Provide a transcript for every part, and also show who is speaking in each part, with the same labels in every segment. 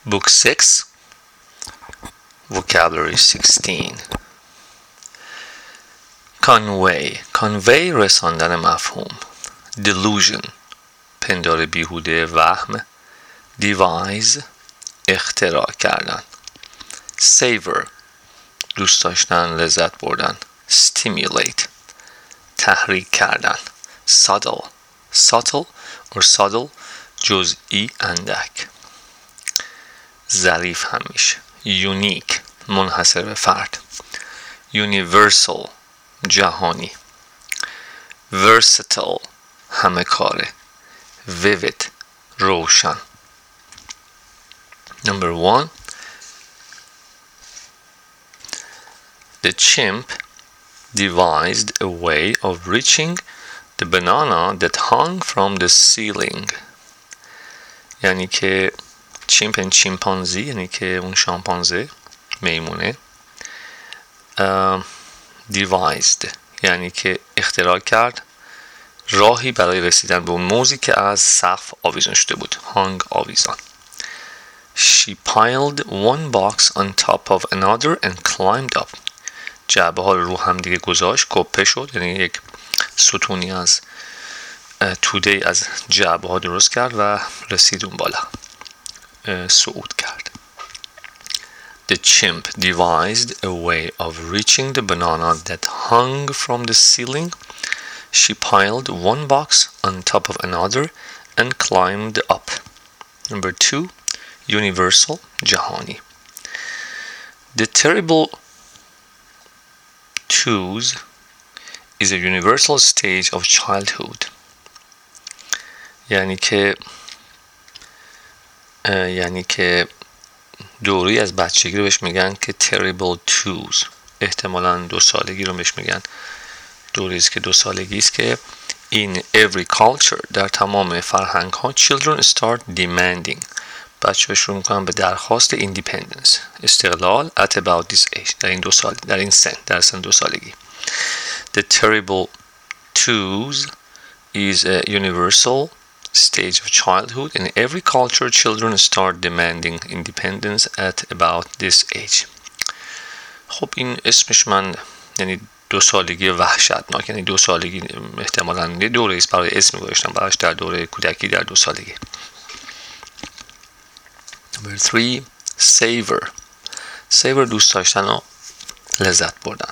Speaker 1: Book 6, Vocabulary 16. convey رساندن مفهوم. delusion پندار بیهوده، وهم. devise اختراع کردن. savor دوست داشتن، لذت بردن. stimulate تحریک کردن. subtle or subtle جزئی، اندک. ظریف هم میشه. unique منحصر به فرد. universal جهانی. versatile همه کاره. vivid روشن. Number 1. The chimp devised a way of reaching the banana that hung from the ceiling. یعنی که چیمپانزی یعنی که اون شامپانزه میمونه. devised یعنی که اختراع کرد راهی برای رسیدن به اون موزی که از سقف آویزان شده بود. hung آویزان. She piled one box on top of another and climbed up. جعبه ها رو هم دیگه گذاشت، کپه شد، یعنی یک ستونی از توده از جعبه ها درست کرد و رسید اون بالا، صعود کرد. The chimp devised a way of reaching the banana that hung from the ceiling. She piled one box on top of another and climbed up. Number 2. Universal جهانی. The terrible twos is a universal stage of childhood. یعنی که دوری از بچگی رو بهش میگن که terrible twos. احتمالاً 2 سالگی رو بهش میگن دوری است که 2 سالگی است که in every culture در تمام فرهنگ ها children start demanding بچه ها شروع میکنن به درخواست independence استقلال at about this age در سن 2 سالگی. The terrible twos is a universal stage of childhood. In every culture children start demanding independence at about this age. خب این اسمش من یعنی 2 سالگی وحشتناک، یعنی 2 سالگی احتمالاً یه دوره است برای اسم گذاشتم براش در دوره کودکی در 2 سالگی. Number 3. savor دوست داشتن و لذت بردن.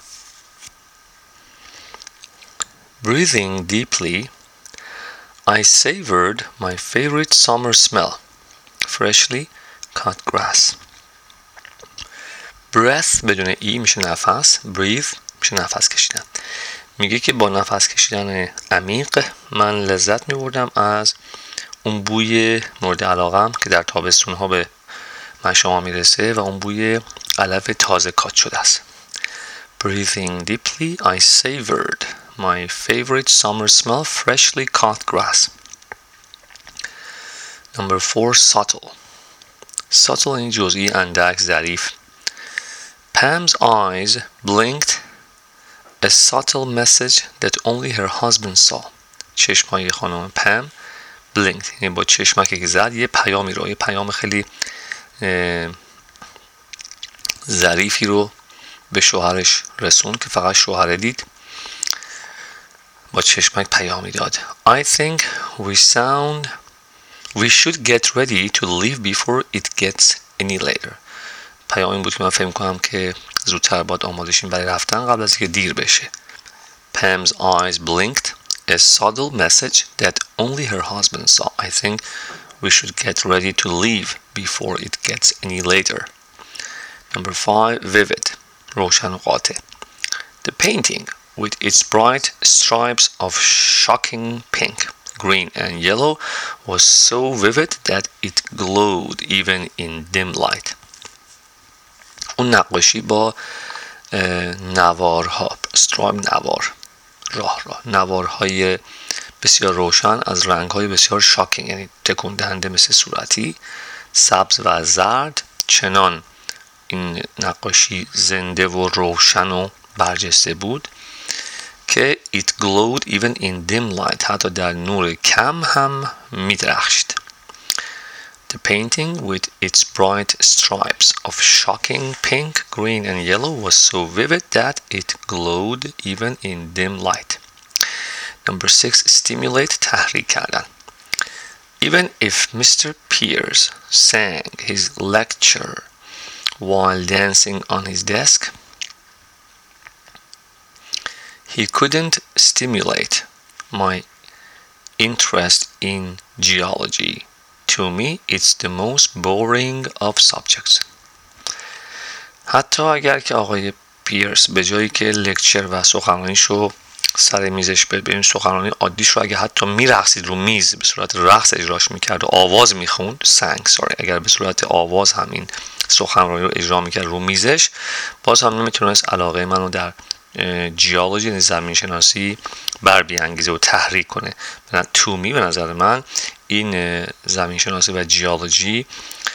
Speaker 1: Breathing deeply, I savored my favorite summer smell, freshly cut grass. breath بدون ای میشه نفس، breathe میشه نفس کشیدن. میگه که با نفس کشیدن عمیق من لذت میبردم از اون بوی مورد علاقم که در تابستون ها به مشامم میرسه و اون بوی علف تازه کات شده است. Breathing deeply, I savored my favorite summer smell, freshly cut grass. Number 4. subtle این جزئی، اندک، ظریف. Pam's eyes blinked a subtle message that only her husband saw. چشمای خانم پم blinked یعنی با چشمکی که زد یه پیامی رو، یه پیام خیلی ظریفی رو به شوهرش رسون که فقط شوهر دید. با چشمک پیامی داد. I think we should get ready to leave before it gets any later. پیام این بود که من فکر می‌کنم که زودتر باید آماده شیم برای رفتن قبل از اینکه دیر بشه. Pam's eyes blinked a subtle message that only her husband saw. I think we should get ready to leave before it gets any later. Number 5. vivid روشن و قاطع. The painting with its bright stripes of shocking pink, green and yellow was so vivid that it glowed even in dim light. اون نقاشی با نوارها، سترایپ نوارهای بسیار روشن از رنگ‌های بسیار شاکینگ یعنی تکون دهنده مثل صورتی، سبز و زرد، چنان این نقاشی زنده و روشن و برجسته بود که it glowed even in dim light حتی در نور کم هم می‌درخشید. The painting, with its bright stripes of shocking pink, green, and yellow, was so vivid that it glowed even in dim light. Number 6. Stimulate. تحریک کردن. Even if Mr. Pierce sang his lecture while dancing on his desk, he couldn't stimulate my interest in geology. To me, it's the most boring of subjects. حتی اگر که آقای پیرس به جایی که لکچر و سخنرانیشو سر میزش بریم سخنرانی عادیش رو اگه حتی میرقصید رو میز به صورت رقص اجراش میکرد و آواز میخوند اگر به صورت آواز همین سخنرانی رو اجرا میکرد رو میزش باز هم نمیتونست علاقه منو در جیولوژی زمین شناسی بر بیانگیزه و تحریک کنه. تو می به نظر من این زمین شناسی و جیولوژی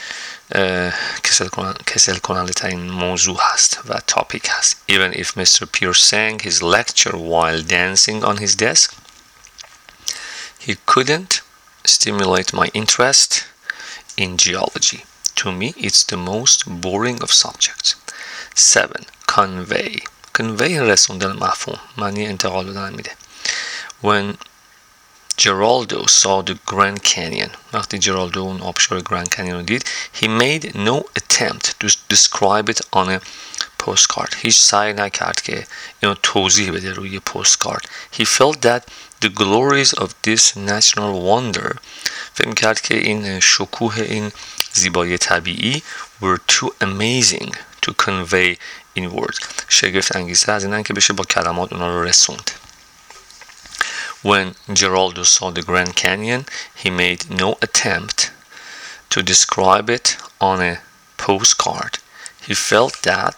Speaker 1: کسل کننده ترین موضوع هست و تاپیک هست. Even if Mr. Pierce sang his lecture while dancing on his desk, he couldn't stimulate my interest in geology. To me, it's the most boring of subjects. 7. Convey. Convey رسوندن مفهوم، معنی انتقال دادن میده. When Geraldo saw the Grand Canyon, وقتی جرالدو اون آبشار Grand Canyon رو دید, he made no attempt to describe it on a postcard. هیچ سعی نکرد که اینو توضیح بده روی postcard. He felt that the glories of this natural wonder, فکر کرد که این شکوه این زیبایی طبیعی were too amazing to convey in words. شگفت انگیزتر از اینن که بشه با کلمات اونا رو رسوند. When Geraldo saw the Grand Canyon, he made no attempt to describe it on a postcard. He felt that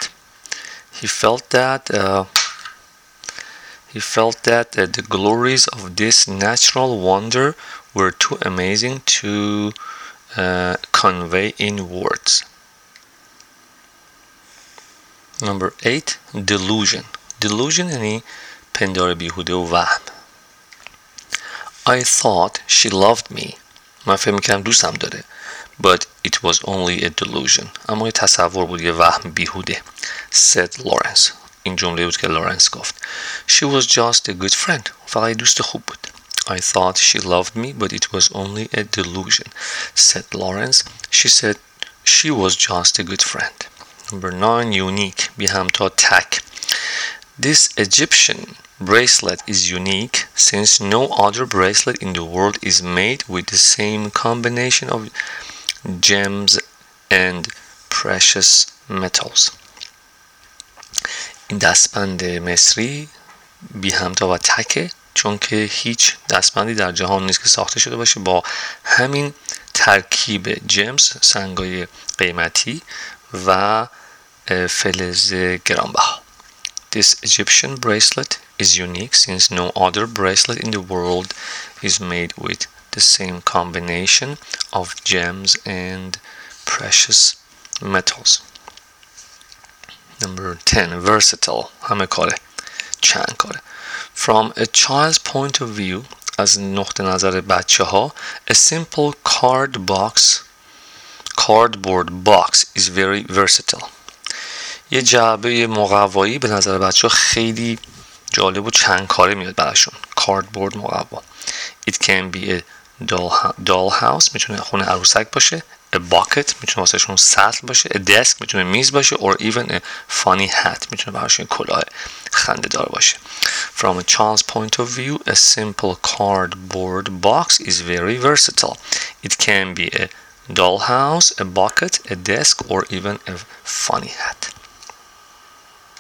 Speaker 1: the glories of this natural wonder were too amazing to convey in words. Number 8. Delusion. Delusion یعنی پندار بیهوده و وهم. I thought she loved me. من فکر می‌کردم دوستم داره. But it was only a delusion. اما یه تصور بود، یه وهم بیهوده. Said Lawrence. این جمله بود که لورنس گفت. She was just a good friend. فقط دوست خوب بود. I thought she loved me, but it was only a delusion. Said Lawrence. She said she was just a good friend. Number 9. Unique. بی همتا تک. This Egyptian bracelet is unique since no other bracelet in the world is made with the same combination of gems and precious metals. این دستبند مصری بی همتا و تکه چون که هیچ دستبندی در جهان نیست که ساخته شده باشه با همین ترکیب جمز، سنگای قیمتی و فلز گرانبها. This Egyptian bracelet is unique since no other bracelet in the world is made with the same combination of gems and precious metals. Number 10. Versatile. همه کاره. چند کاره. From a child's point of view, از نقطه نظر بچه ها, a simple cardboard box is very versatile. یه جعبه مقوایی به نظر بچه ها خیلی جالب و چند کاره میاد براشون. cardboard مقوا. It can be a doll house, میتونه خونه عروسک باشه. A bucket میتونه واسه شون سطل باشه. A desk میتونه میز باشه. Or even a funny hat میتونه براشون کلاه خنده دار باشه. From a child's point of view, a simple cardboard box is very versatile. It can be a doll house, a bucket, a desk, or even a funny hat.